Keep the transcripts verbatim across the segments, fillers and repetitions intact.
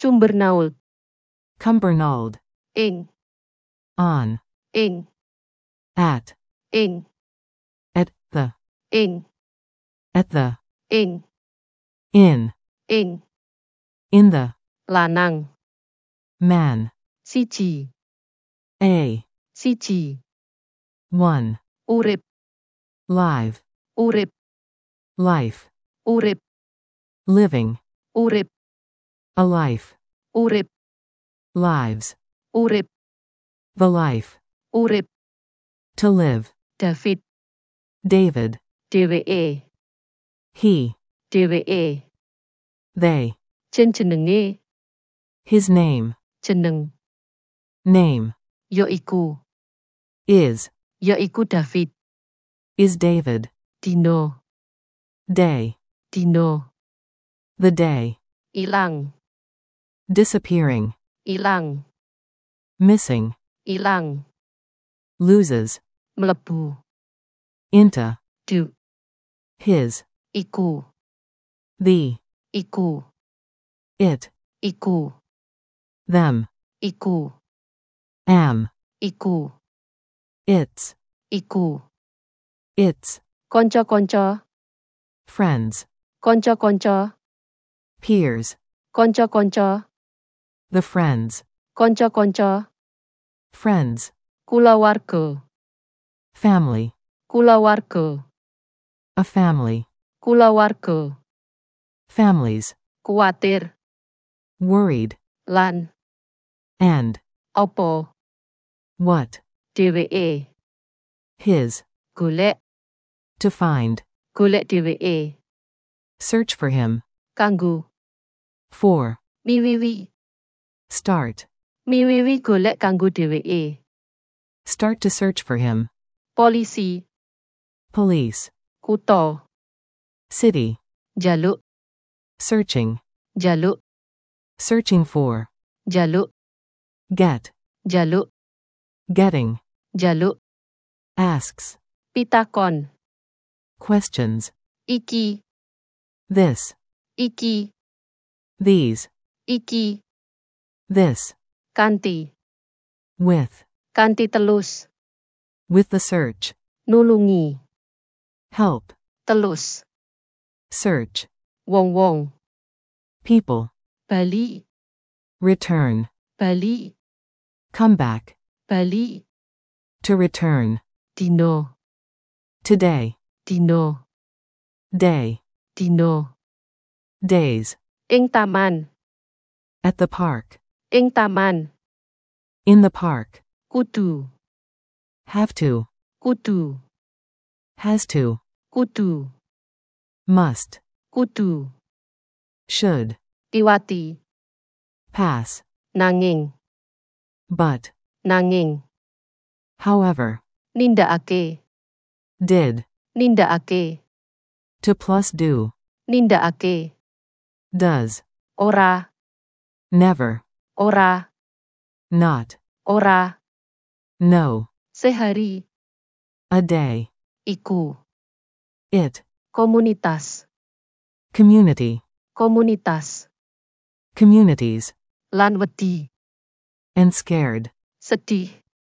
Cumbernauld. Cumbernauld. Ing. On. Ing. At. Ing. At the. Ing. At the. Ing. In. Ing. In the. Lanang. Man. Siji. A. Siji. One. Urip. Live. Urip. Life. Urip. Living. Urip. A life. Urip. Lives. Urip. The life. Urip. To live. David. David. Dheweke. He. Dheweke. They. Jenjenenge. His name. Jeneng. Name. Yaiku. Is. Yaiku David. Is David. Dino. Day. Dino. The day. Ilang. Disappearing. Ilang. Missing. Ilang. Loses. Mlebu. Into. Du. His. Iku. The. Iku. It. Iku. Them. Iku. Am. Iku. It's. Iku. It's. Kanca-kanca. Friends. Kanca-kanca. Peers. Kanca-kanca. The friends. Kanca-kanca. Friends. Kulawarga. Family. Kulawarga. A family. Kulawarga. Families. Kuwatir. Worried. Lan. And. Apa. What. Dheweke. His. Golek. To find. Golek dheweke. Search for him. Kanggo. For. Miwiwi. Start. Miwiwi golek kanggo dheweke. Start to search for him. Polisi. Police. Kutha. City. Njaluk. Searching. Njaluk. Searching for. Njaluk. Get. Njaluk. Getting. Njaluk. Asks. Pitakon. Questions. Iki. This. Iki. These. Iki. This. Kanthi. With. Kanthi telus. With the search. Nulungi. Help. Telus. Search. Wong-wong. People. Bali. Return. Bali. Come back. Bali. To return. Dino. Today. Dino. Day. Dino. Days. Ing taman. At the park. Ing taman. In the park. Kudu. Have to. Kudu. Has to. Kudu. Must. Kudu. Should. Liwati. Pass. Nanging. But. Nanging. However. Nindakake. Did. Nindakake. To plus do. Nindakake. Does. Ora. Never. Ora. Not. Ora. No. Sehari. A day. Iku. It. Komunitas. Community. Komunitas. Communities. Lan wedi. And scared. Sedih.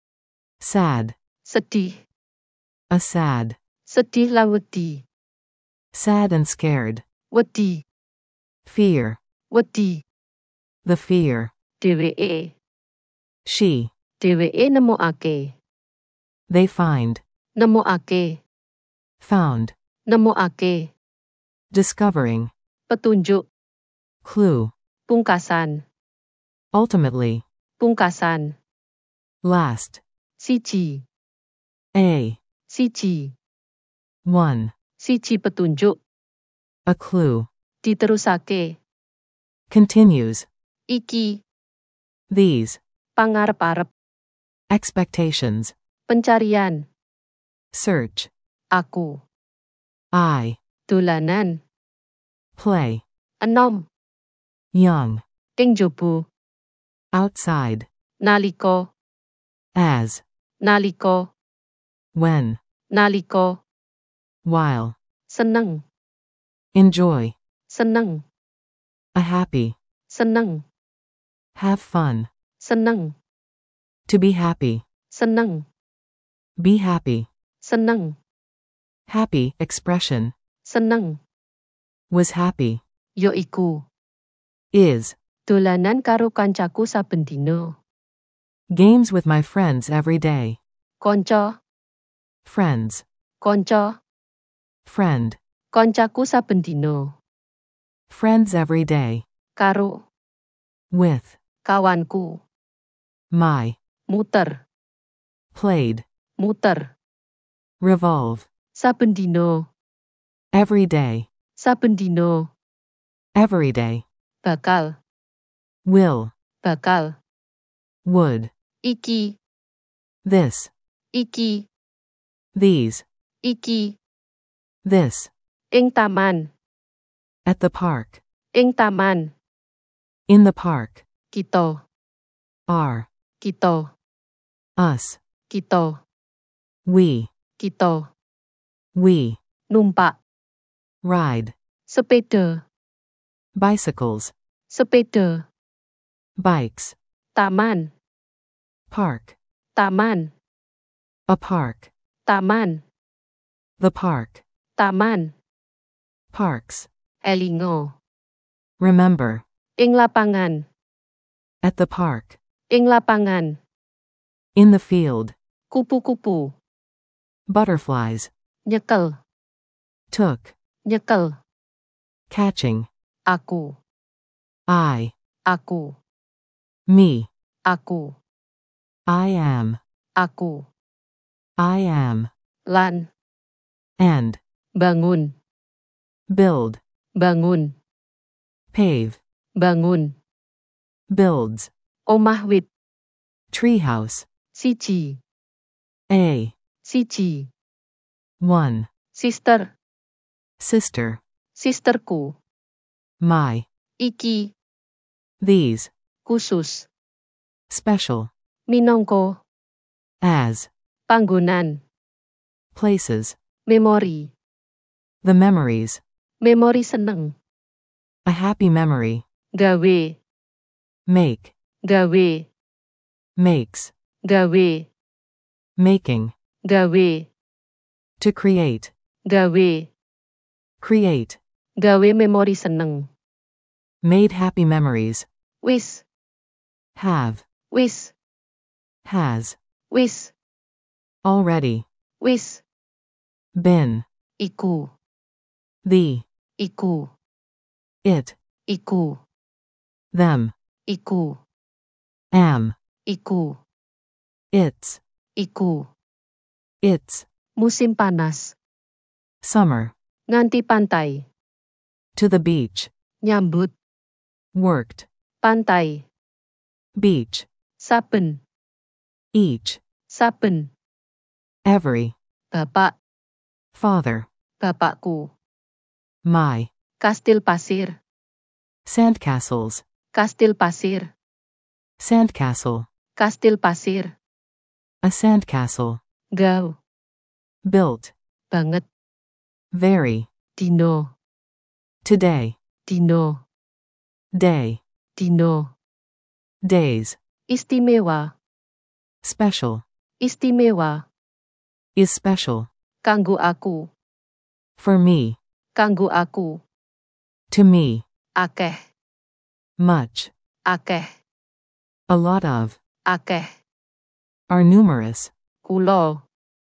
Sad. Sedih. A sad. Sedih lan wedi. Sad and scared. Wedi. Fear. Wedi. The fear. Dheweke. She. Dheweke nemokake. They find. Nemokake. Found. Nemokake. Discovering. Petunjuk. Clue. Pungkasan. Ultimately. Pungkasan. Last. Siji. A. Siji. One. Siji petunjuk. A clue. Diterusake. Continues. Iki. These. Pangarep-arep. Expectations. Pencarian. Search. Aku. I. Dolanan. Play. Enom. Young. Ing njaba. Outside. Nalika. As. Nalika. When. Nalika. While. Seneng. Enjoy. Seneng. A happy. Seneng. Have fun. seneng, To be happy. seneng, Be happy. seneng, Happy expression. seneng, Was happy. ya iku. Is. Dolanan karo kancaku saben dina. Games with my friends every day. Kanca, Friends. kanca, Friend. kancaku saben dina. Friends every day. Karo, With. kawanku. My. Muter, Played. muter. Revolve. Saben dina, Every day. saben dina. Every day. Bakal, Will. bakal. Would. Iki, This. iki, These. iki. This. Ing taman, At the park. ing taman. In the park. Kita, Are. kita, Us. kita, We. kita. We. Numpak, Ride. sepeda, Bicycles. sepeda. Bikes. Taman, Park. taman, A park. taman, The park. taman. Parks. Elingo, Remember. ing lapangan, At the park. ing lapangan. In the field. Kupu-kupu, Butterflies. nyekel, Took. nyekel. Catching. Aku, I. aku, Me. aku, I am. aku. I am. Lan, And. bangun, Build. bangun, Pave. bangun. Builds. Omah wit, Treehouse. siji, A. siji. One. Sister, Sister. sisterku. My. Iki, These. khusus. Special. Minangka, As. panggonan. Places. Memori, The memories. memori seneng. A happy memory. Gawe, Make. gawe, Makes. gawe, Making. gawe, To create. gawe. Create. Gawe memori seneng. Made happy memories. Wis, Have. wis, Has. wis, Already. wis. Been. Iku, The. iku, It. iku, Them. iku, Am. iku, It's. iku. It's. Musim panas. Summer. Nganti pantai. To the beach. Nyambut. Worked. Pantai. Beach. Saben. Each. Saben. Every. Bapak. Father. Bapakku. My. Kastil pasir. Sandcastles. Kastil pasir. Sandcastle. Kastil pasir. A sandcastle. Gau. Built. Banget. Very. Dino. Today. Dino. Day. Dino. Days. Istimewa. Special. Istimewa. Is special. Kanggo aku. For me. Kanggo aku. To me. Akeh. Much. Akeh. A lot of. Akeh. Are numerous. Kulo.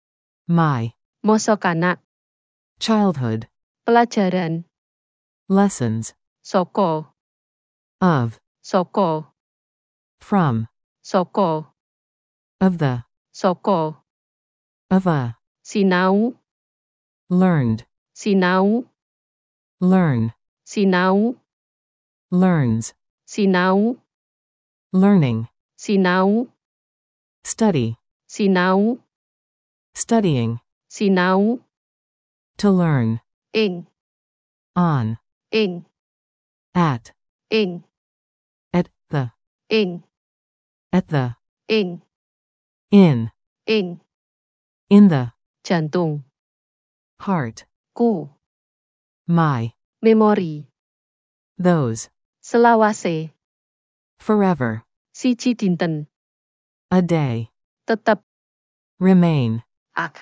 My. Masa kanak. Childhood. Pelajaran. Lessons. Soko. Of. Soko. From. Soko. Of the. Soko. Of a. Sinau. Learned. Sinau. Learn. Sinau. Learns. Sinau. Learning. Sinau. Study. Sinau. Studying. Sinau. To learn. Ing. On. Ing. At. Ing. At the. Ing. At the. Ing. In. Ing. In the. Jantung. Heart. Ku. My. Memori. Those. Selawase. Forever. Siji dinten. A day. Tetep. Remain. Ak.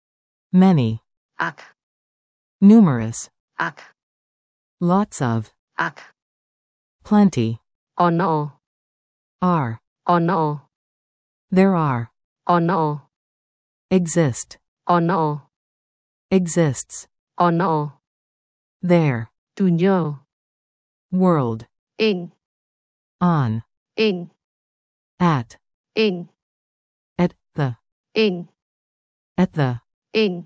Many. Ak. Numerous. Ak. Lots of. Ak. Plenty. Ono. Are. Ono. There are. Ono. Exist. Ono. Exists. Ono. There. Donya. World. Ing. On. Ing. At. Ing. At the. Ing. At the. Ing.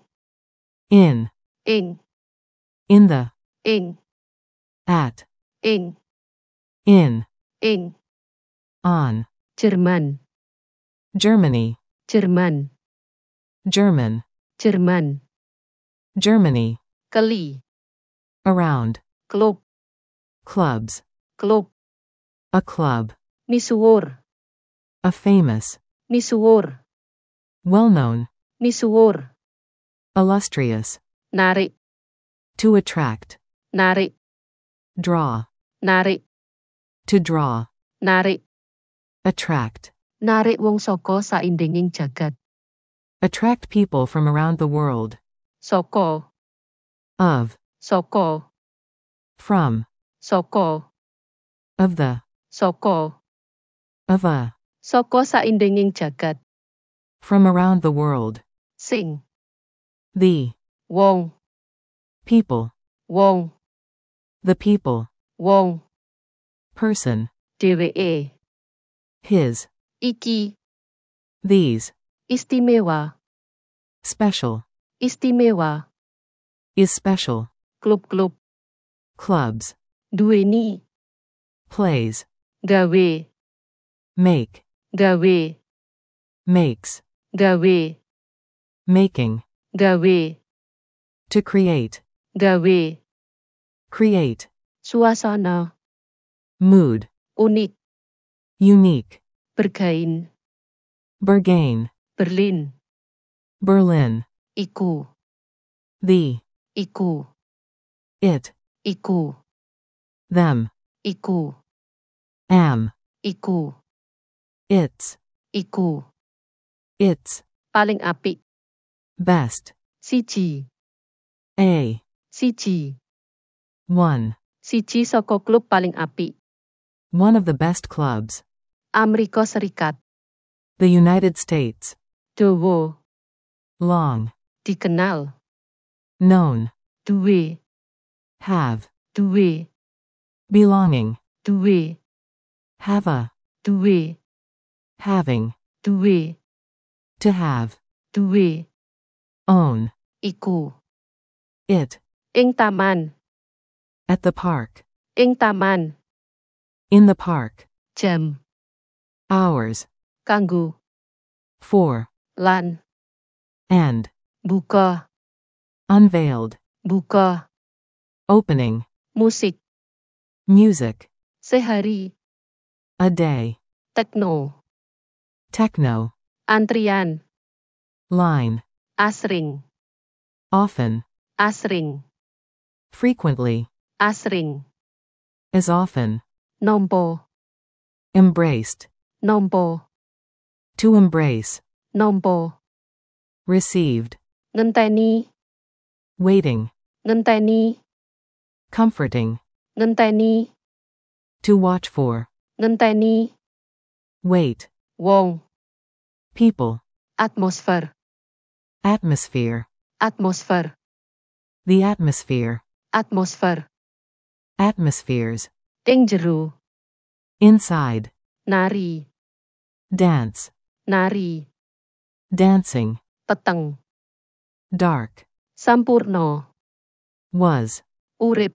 In. Ing. In the. Ing. At. Ing. In. Ing. On. Jerman. Germany. Jerman. German. Jerman. Germany. Keli. Around. Klub. Clubs. Klub. A club. Misuwur. A famous. Misuwur. Well known. Misuwur. Illustrious. Narik. To attract. Narik. Draw. Narik. To draw. Narik. Attract. Narik wong saka saindenging jagat. Attract people from around the world. Saka. Of. Saka. From. Saka. Of the. Saka. Of a. Saka saindenging jagat. From around the world. Sing. The. Wong. People. Wong. The people. Wong. Person. Dheweke. His. Iki. These. Istimewa. Special. Istimewa. Is special. Klub-klub. Clubs. Duweni. Plays. Gawe. Make. Gawe. Makes. Gawe. Making. Gawe. To create. Gawe. Create. Suasana. Mood. Unik. Unique. Bergain. Bergain. Berlin. Berlin. Iku. The. Iku. It. Iku. Them. Iku. Am. Iku. It's. Iku. It's. Paling apik. Best. Siji. A. Siji. One. Siji saka klub paling apik. One of the best clubs. Amerika Serikat. The United States. Dawa. Long. Dikenal. Known. Duwe. Have. Duwe. Belonging. Duwe. Have a. Duwe. Having. Duwe. To have. Duwe. Own. Iku. It. Ing taman. At the park. Ing taman. In the park. Jam. Hours. Kanggo. For. Lan. And. Buka. Unveiled. Buka. Opening. Musik. Music. Sehari. A day. Tekno. Techno. Antrian. Line. Asring. Often. Asring. Frequently. Asring. As often. Nampa. Embraced. Nampa. To embrace. Nampa. Received. Ngenteni. Waiting. Ngenteni. Comforting. Ngenteni. To watch for. Ngenteni. Wait. Wong. People. Atmosfer. Atmosphere. Atmosfer. The atmosphere. Atmosfer. Atmospheres. Ing jero. Inside. Nari. Dance. Nari. Dancing. Peteng. Dark. Sampurna. Was. Urip.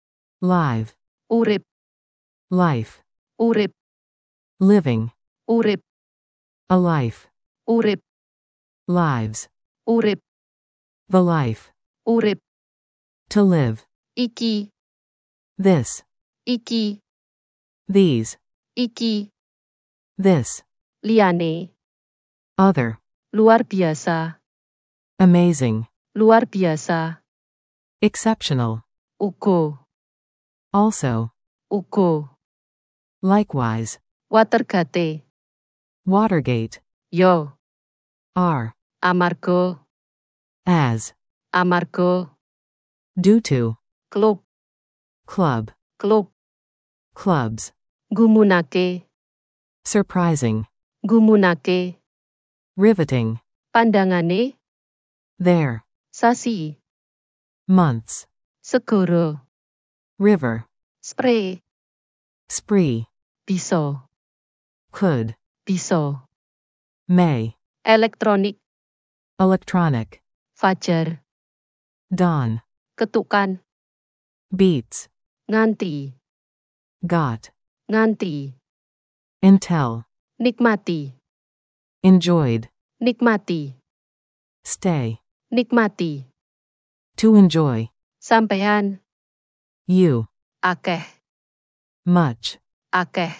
Live. Urip. Life. Urip. Living. Urip. A life. Urip. Lives. Urip. The life. Urip. To live. Iki. This. Iki. These. Iki. This. Liyane. Other. Luar biasa. Amazing. Luar biasa. Exceptional. Uga. Also. Uga. Likewise. Watergate. Watergate. Yo. Are. Amarga. As. Amarga. Due to. Klub. Club. Klub. Clubs. Gumunake. Surprising. Gumunake. Riveting. Pandangane. There. Sasi. Months. Segara. River. Spray. Spree. Bisa. Could. Bisa. May. Elektronik. Electronic. Fajar. Dawn. Ketukan. Beats. Nganti. Got. Nganti. Intel. Nikmati. Enjoyed. Nikmati. Stay. Nikmati. To enjoy. Sampean. You. Akeh. Much. Akeh.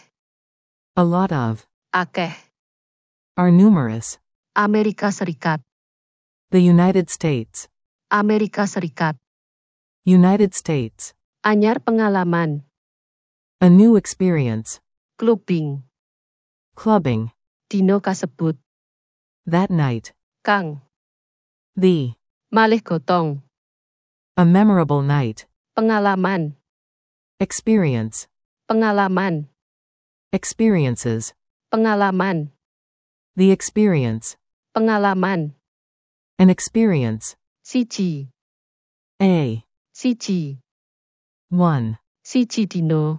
A lot of. Akeh. Are numerous. Amerika Serikat. The United States. Amerika Serikat. United States. Anyar pengalaman. A new experience. Clubbing. Clubbing. Dino kasebut. That night. Kang. The. Malih gotong. A memorable night. Pengalaman. Experience. Pengalaman. Experiences. Pengalaman. The experience. Pengalaman. An experience. Siji. A. Siji. One. Siji dino.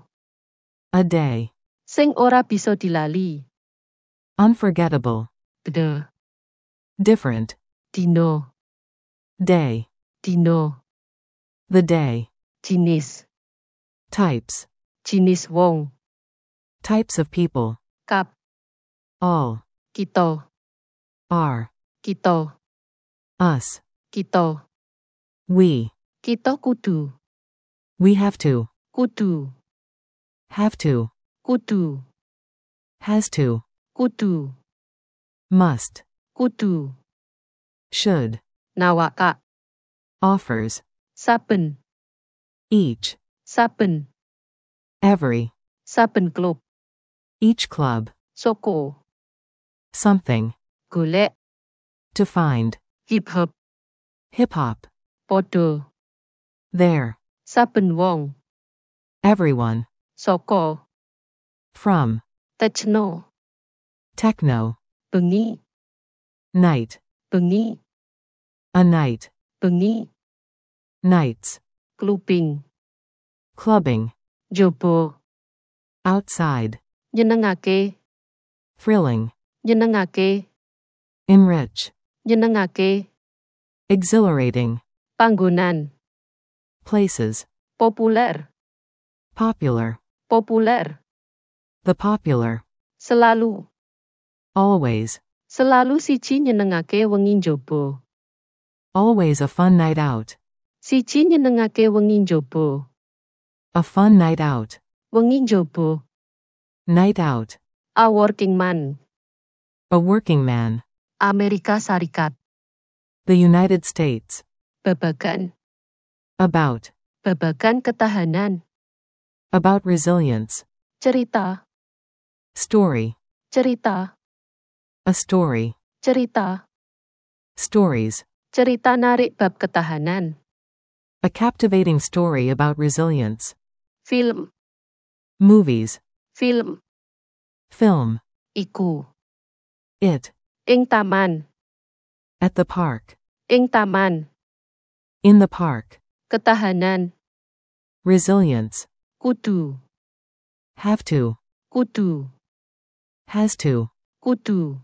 A day. Sing ora bisa dilali. Unforgettable. Beda. Different. Dino. Day. Dino. The day. Jinis. Types. Jinis wong. Types of people. Kap. All. Kita. Are. Kita. Us. Kita. We. Kita kudu. We have to. Kudu. Have to. Kudu. Has to. Kudu. Must. Kudu. Should. Nawaka. Offers. Saben. Each. Saben. Every. Saben klub. Each club. Soko. Something. Golek. To find. Hip hop. Hip hop. Podo. There. Saben wong. Everyone. Soko. From. Techno. Techno. Bengi. Night. Bengi. A night. Bengi. Nights. Clubbing. Clubbing. Jobo. Outside. Nyenengake. Thrilling. Nyenengake. Enrich. Nyenengake. Exhilarating. Panggonan. Places. Populer. Popular. Populer. The popular. Selalu. Always. Selalu siji nyenengake wengi njaba. Always a fun night out. Siji nyenengake wengi njaba. A fun night out. Wengi njaba. Night out. A working man. A working man. Amerika Serikat. The United States. Babagan. About. Babagan ketahanan. About resilience. Cerita. Story. Cerita. A story. Cerita. Stories. Cerita narik bab ketahanan. A captivating story about resilience. Film. Movies. Film. Film. Iku. It. Ing taman. At the park. Ing taman. In the park. Ketahanan. Resilience. Kudu. Have to. Kudu. Has to. Kudu.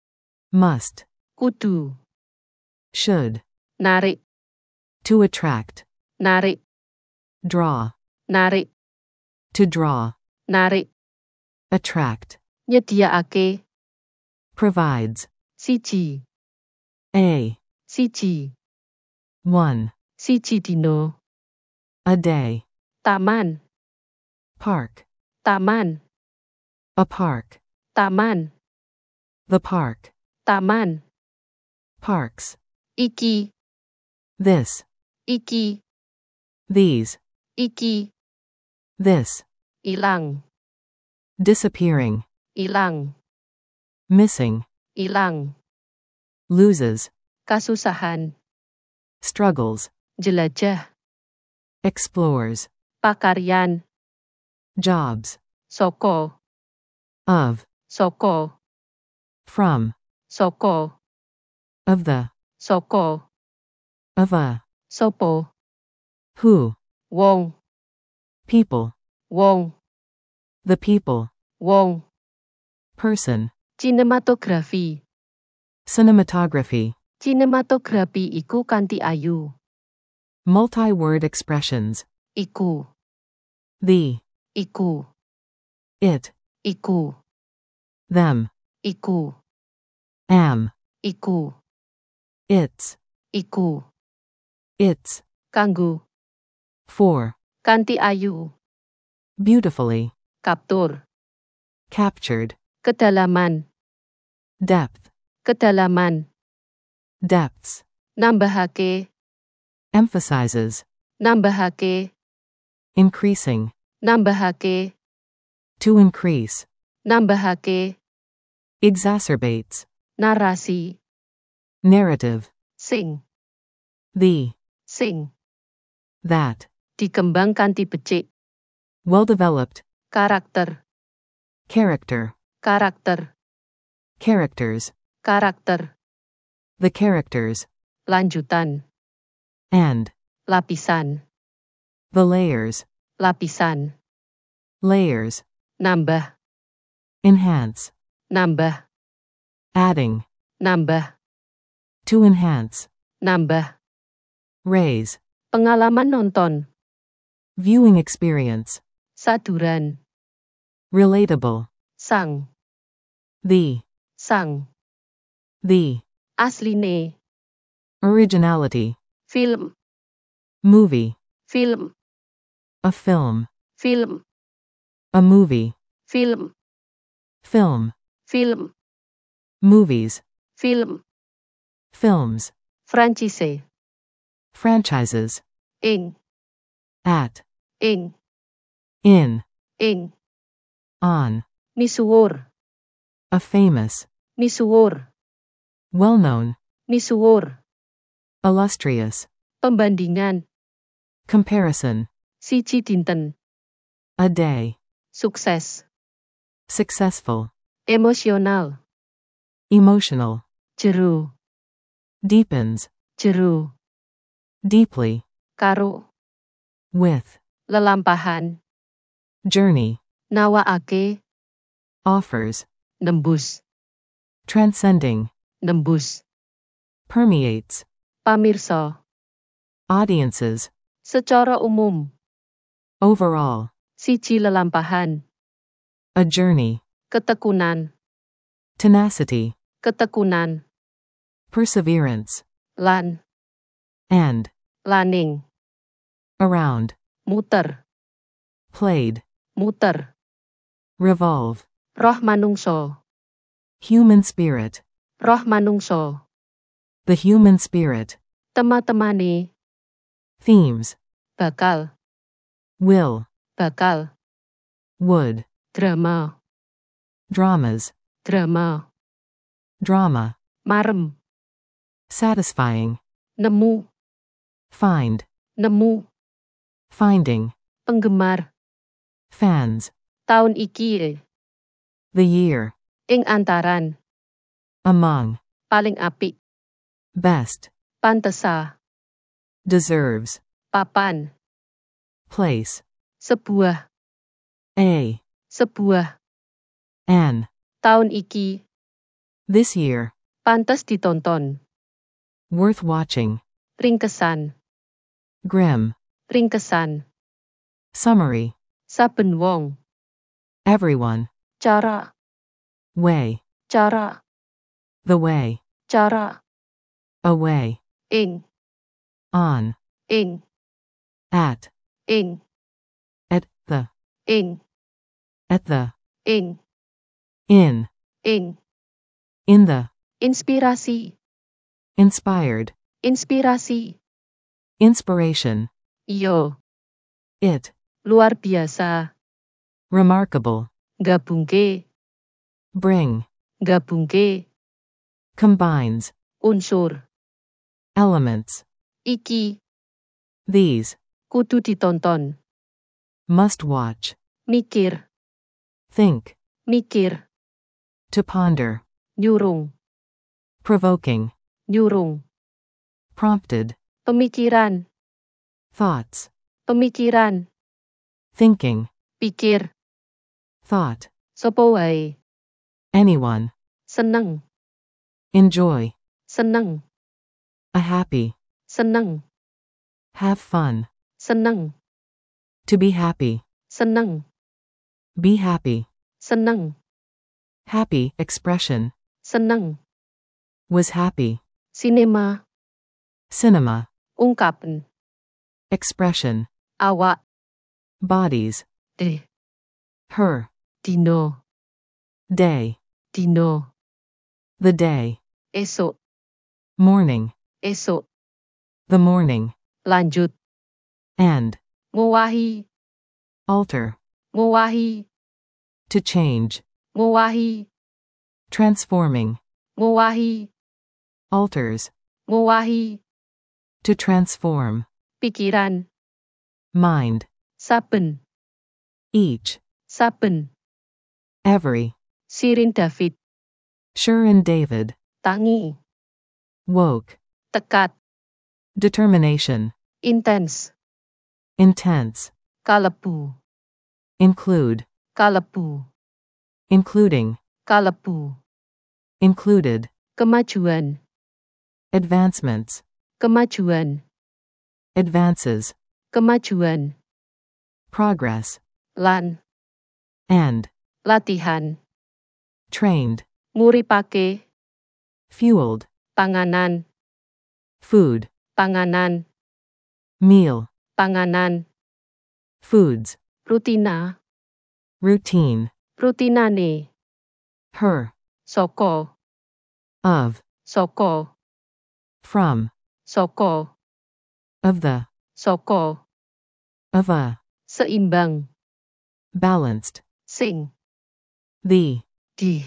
Must. Kudu. Should. Narik. To attract. Narik. Draw. Narik. To draw. Narik. Attract. Nyediaake. Provides. Siji. A. Siji. One. Siji dino. A day. Taman. Park. Taman. A park. Taman. The park. Taman. Parks. Iki. This. Iki. These. Iki. This. Ilang. disappearing, ilang, missing, ilang, loses, kasusahan, struggles, jelajah, explores, pakaryan, jobs, soko, of, soko, from, soko, of the, soko, of a, sopo, who, wong, people, wong, the people, wong, person, cinematography, cinematography, cinematography iku kanthi ayu, multi-word expressions, iku, the, iku, it, iku, them, iku, am, iku, its, iku, its, kanggo, for, kanthi ayu, beautifully, kaptur, captured, kedalaman, depth, kedalaman, depths, nambahake, emphasizes, nambahake, increasing, nambahake, to increase, nambahake, exacerbates, narasi, narrative, sing, the, sing, that, dikembang kanthi becik, well-developed, karakter, character, karakter, characters, karakter, the characters, lanjutan, and, lapisan, the layers, lapisan, layers, nambah, enhance, nambah, adding, nambah, to enhance, nambah, raise, pengalaman nonton, viewing experience, saduran, relatable, sang, the, sang, the, asline, originality, film, movie, film, a film, film, a movie, film, film, film, movies, film, films, franchise, franchises, ing, at, ing, in, ing, on, misuwur, a famous, misuwur, well-known, misuwur, illustrious, pembandingan, comparison, siji dinten, a day, sukses, successful, emosional, emotional, jero, deepens, jero, deeply, karo, with, lelampahan, journey, nawaake, offers, nembus, transcending, nembus, permeates, pamirsa, audiences, secara umum, overall, siji lelampahan, a journey, ketekunan, tenacity, ketekunan, perseverance, lan, and, laning, around, muter, played, muter, revolve, roh manungso, human spirit, roh manungso, the human spirit, tema-temane, themes, bakal, will, bakal, would, drama, dramas, drama, drama, marem, satisfying, nemu, find, nemu, finding, penggemar, fans, tahun iki, the year, ing antaran, among, paling apik, best, pantesa, deserves, papan, place, sebuah, a, sebuah, an, tahun iki, this year, pantes ditonton, worth watching, ringkesan, grim, ringkesan, summary, saben wong, everyone, cara, way, cara, the way, cara, away, ing, on, ing, at, ing, at, the, ing, at the, ing, in, ing, in the, inspirasi, inspired, inspirasi, inspiration, iyo, it, luar biasa, remarkable, Gabungke. bring, Gabungke. combines, Unsur. elements, Iki. these, Kudu ditonton. must watch, Mikir. think, Mikir. to ponder, Nyurung. provoking, Nyurung. prompted, Pemikiran. thoughts, Pemikiran. thinking, Pikir. thought, Sapa wae. anyone, Seneng. enjoy, Seneng. a happy, Seneng. have fun, Seneng. to be happy, Seneng. be happy, Seneng. happy, expression, Seneng. was happy, Sinema. cinema, Ungkapen. expression, Awak. bodies, De. her, Dino. day, Dino. the day, Esok. morning, Esok. the morning, Lanjut. and, Ngowahi. alter, Ngowahi. to change, Ngowahi. transforming, Ngowahi. alters, Ngowahi. to transform, Pikiran. mind, Saben. each, Saben. every, Sirin David. sure and David, Tangi. woke, Tekat. determination, Intens. intense, Kalebu. include, Kalebu. including, Kalebu. included, Kemajuan. advancements, Kemajuan. advances, Kemajuan. progress, Lan. and, Latihan. trained, Nguripake. fueled, Panganan. food, Panganan. meal, Panganan. foods, Rutina. routine, Rutinane. her, Soko. of, Soko. from, Soko. of the, Soko. of a, Seimbang. balanced, Sing. the, Di.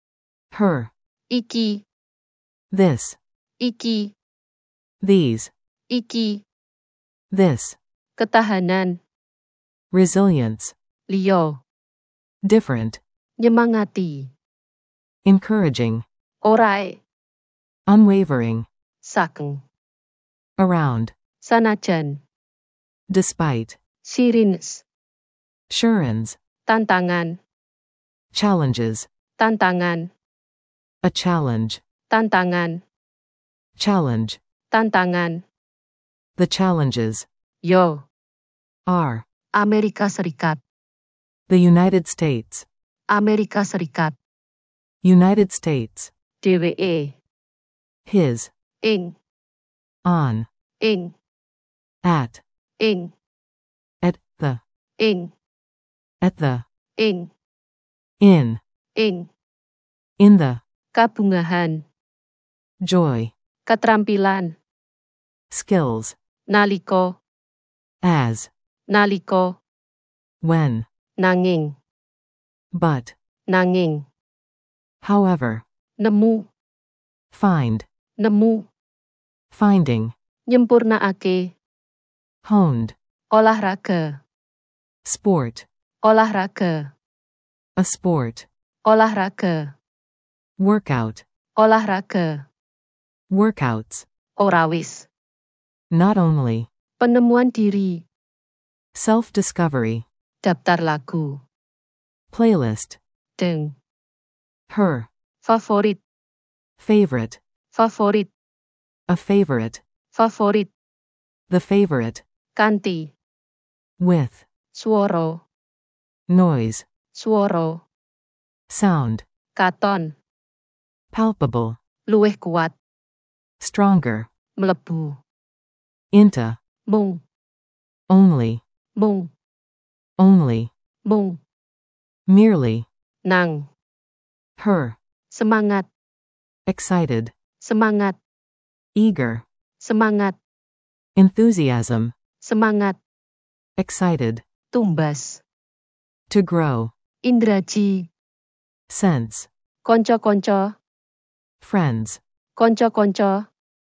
her, Iki. this, Iki. these, Iki. this, Ketahanan. resilience, Liyo. different, Nyemangati. encouraging, Orai. unwavering, Sakeng. around, Sanajan. despite, Sirins. sure-ins, Tantangan. challenges, Tantangan. a challenge, Tantangan. challenge, Tantangan. the challenges, Yo. are, Amerika Serikat. the United States, Amerika Serikat. United States, D W E. his, Ing. on, Ing. at, Ing. at, the, Ing. at the, Ing. in, Ing. in the, Kabungahan. joy, Keterampilan. skills, Naliko. as, Naliko. when, Nanging. but, Nanging. however, Nemu. find, Nemu. finding, Nyempurnaake. honed, Olahraga. sport, Olahraga. a sport, Olahraga. workout, Olahraga. workouts, Orawis. not only, Penemuan diri. self-discovery, Daftar lagu. playlist, Deng. her, Favorit. favorite, Favorit. a favorite, Favorit. the favorite, Kanti. with, Suoro. noise, Suoro. sound, Katon. palpable, Luwih kuat. stronger, Mlebu. into, Mung. only, Mung. only, Mung. merely, Nang. her, Semangat. excited, Semangat. eager, Semangat. enthusiasm, Semangat. excited, Tumbas. to grow, indraji, sense, konco-konco, friends, konco-konco,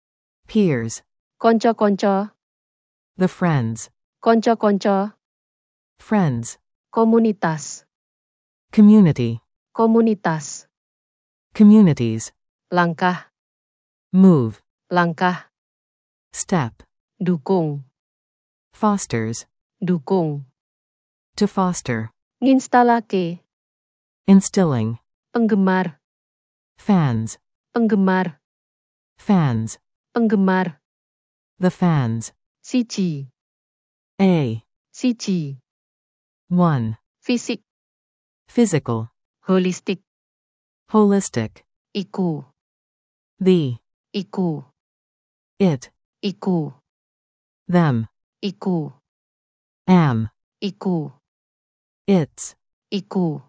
peers, konco-konco, the friends, konco-konco, friends, komunitas, community, komunitas, communities, langkah, move, langkah, step, dukung, fosters, dukung, to foster, nginstalake, instilling, penggemar, fans, penggemar, fans, penggemar, the fans, siji, a, siji, one, fisik, physical, holistik, holistic, iku, the, iku, it, iku, them, iku, am, iku, its, iku,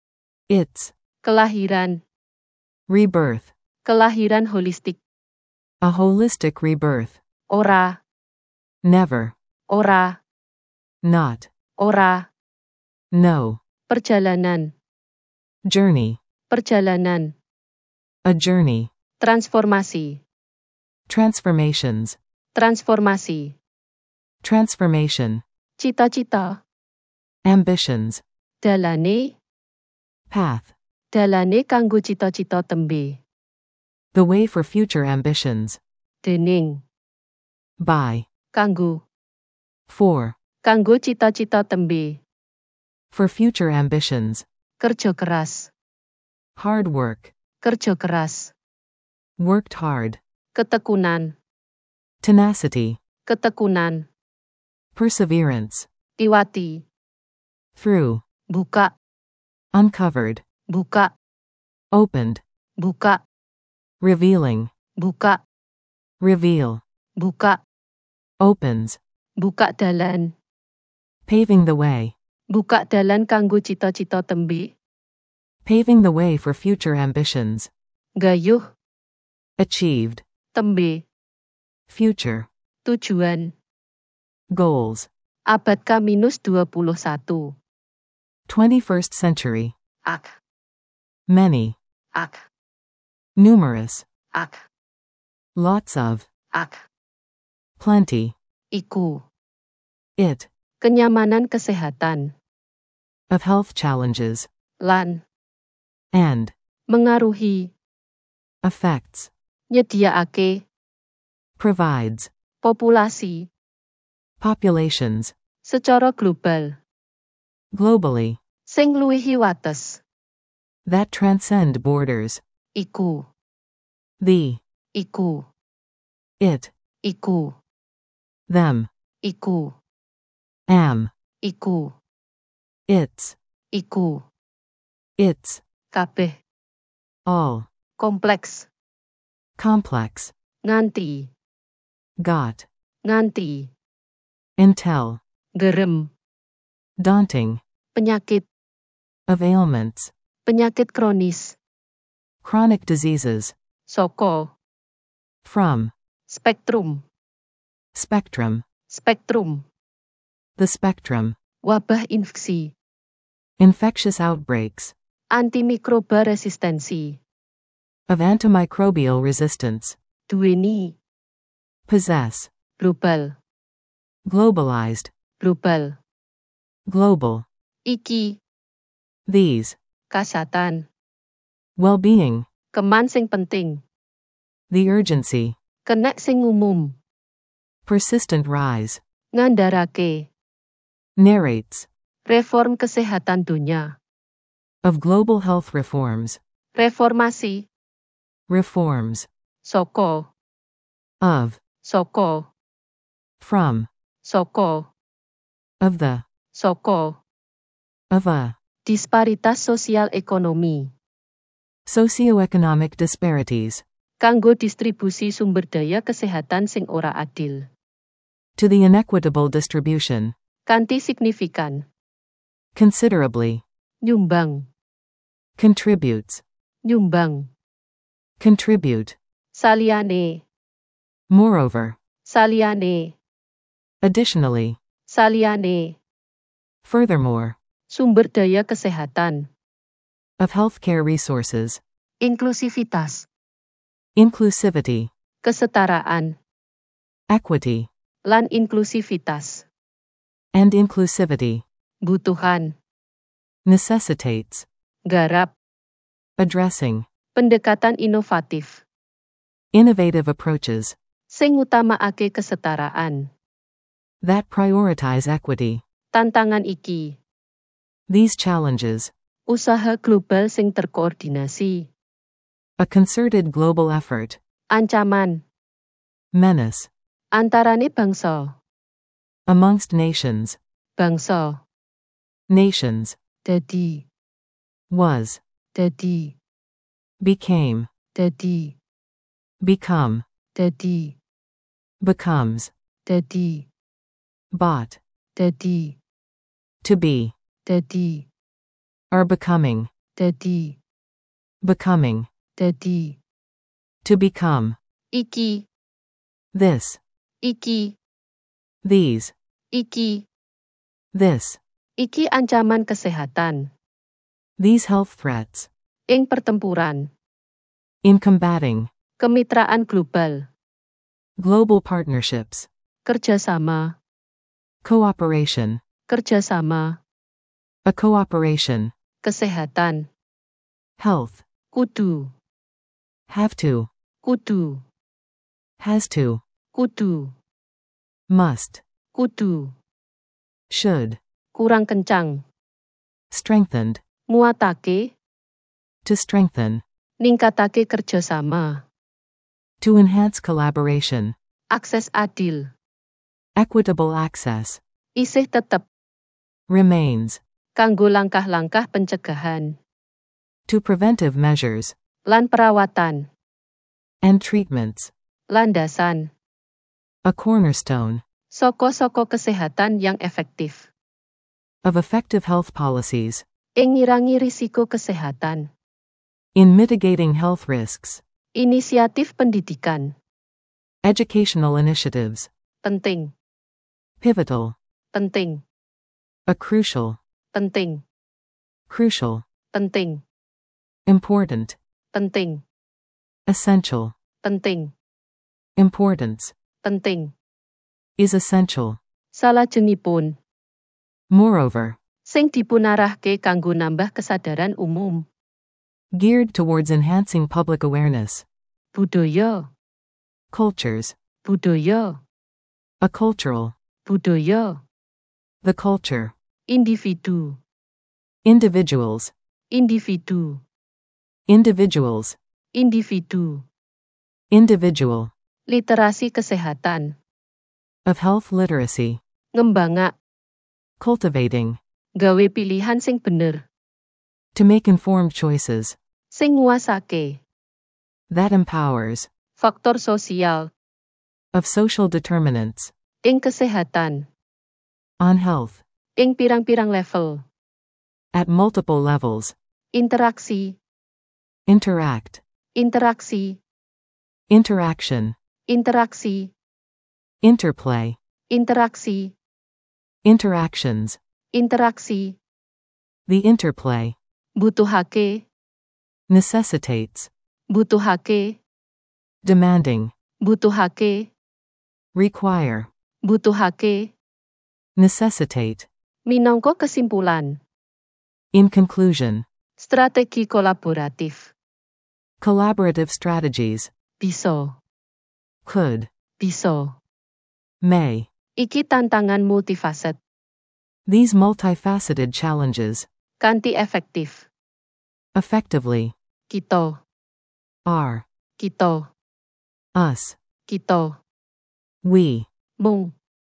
its, kelahiran, rebirth, kelahiran holistik, a holistic rebirth, ora, never, ora, not, ora, no, perjalanan, journey, perjalanan, a journey, transformasi, transformations, transformasi, transformation, cita-cita, ambitions, dalane, path, dalane kanggo cita-cita tembe, the way for future ambitions, dening, by, kanggo, for, kanggo cita-cita tembe, for future ambitions, kerja keras, hard work, kerja keras, worked hard, ketekunan, tenacity, ketekunan, perseverance, liwati, through, buka, uncovered, buka, opened, buka, revealing, buka, reveal, buka, opens, buka dalan, paving the way, buka dalan kanggo cita-cita tembe, paving the way for future ambitions, gayuh, achieved, tembe, future, tujuan, goals, abad K minus dua puluh satu, twenty-first century, ak, many, ak, numerous, ak, lots of, ak, plenty, iku, it, kenyamanan kesehatan, of health challenges, lan, and, mengaruhi, affects, nyediaake, provides, populasi, populations, secara global, globally, sing luwihi wates, that transcend borders, iku, the, iku, it, iku, them, iku, am, iku, its, iku, its, kabeh, all, kompleks, complex, nganti, got, nganti, intel, gerem, daunting, penyakit, of ailments, penyakit kronis, chronic diseases, soko, from, spektrum, spectrum, spektrum, the spectrum, wabah infeksi, infectious outbreaks, antimikroba resistensi, of antimicrobial resistance, duweni, possess, global, globalized, global, global, iki, these, kasatan, well-being, keman sing penting, the urgency, kenek sing umum, persistent rise, ngandarake, narrates, reform kesehatan dunia, of global health reforms, reformasi, reforms, soko, of, soko, from, soko, of the, soko, of a, disparitas sosial ekonomi, socioeconomic disparities, kanggo distribusi sumber daya kesehatan sing ora adil, to the inequitable distribution, kanthi signifikan, considerably, nyumbang, contributes, nyumbang, contribute, saliyane, moreover, saliyane, additionally, saliyane, furthermore, Sumber daya kesehatan. of healthcare resources, Inklusivitas. inclusivity, Kesetaraan. equity, Lan inklusivitas. and inclusivity, Butuhan. necessitates, Garap. addressing, Pendekatan inovatif. innovative approaches, Sing ngutamaake kesetaraan. that prioritize equity. Tantangan iki. These challenges, Usaha global sing terkoordinasi. a concerted global effort, Ancaman. menace, Antarane bangsa. amongst nations, Bangsa. nations, Dadi. was, Dadi. became, Dadi. become, Dadi. becomes, Dadi. bought, Dadi. to be, Dadi. are becoming, Dadi. becoming, Dadi. to become, Iki. this, Iki. these, Iki. this, Iki ancaman kesehatan. these health threats, Ing pertempuran. in combating, Kemitraan global. global partnerships, Kerjasama. cooperation, Kerjasama. a cooperation, Kesehatan. health, Kudu. have to, Kudu. has to, Kudu. must, Kudu. should, Kurang kencang. strengthened, Nguatake. to strengthen, Ningkatake kerjasama. to enhance collaboration, Akses adil. equitable access, Isih tetep. remains, Kanggo langkah-langkah pencegahan. to preventive measures, Lan perawatan. and treatments, Landasan. a cornerstone, Soko-soko kesehatan yang efektif. of effective health policies, Ing ngirangi risiko kesehatan. in mitigating health risks, Inisiatif pendidikan. educational initiatives, Penting. pivotal, Penting. a crucial, Penting. crucial, Penting. important, Penting. essential, Penting. importance, Penting. is essential. Salajengipun. Moreover, Sing dipunarahke kanggo nambah kesadaran umum. geared towards enhancing public awareness, Budaya. cultures, Budaya. a cultural, Budaya. the culture, Individu. individuals, Individu. individuals, Individu. individual, Literasi kesehatan. of health literacy, Ngembangak. cultivating, Gawe pilihan sing bener. to make informed choices, Sing nguasake. that empowers, Faktor sosial. of social determinants, Ing kesehatan. on health, Ing pirang-pirang level. at multiple levels, Interaksi. interact, Interaksi. interaction, Interaksi. interplay, Interaksi. interactions, Interaksi. the interplay, Butuhake. necessitates, Butuhake. demanding, Butuhake. require, Butuhake. necessitate, Minangka kesimpulan. in conclusion, Strategi kolaboratif. collaborative strategies, Bisa. could, Bisa. may, Iki tantangan multifaset. these multifaceted challenges, Kanti efektif. effectively, Kita. are, Kita. us, Kita. we, Mung.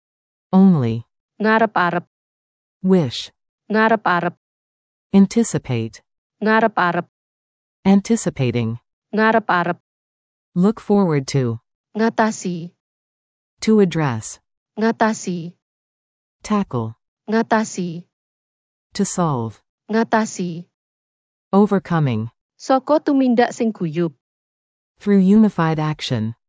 only, Ngarep-arep. wish, Ngarep-arep. anticipate, Ngarep-arep. anticipating, Ngarep-arep. look forward to, Ngatasi. to address, Ngatasi. tackle, Ngatasi. to solve, Ngatasi. overcoming, Saka tumindak sing guyub. through unified action,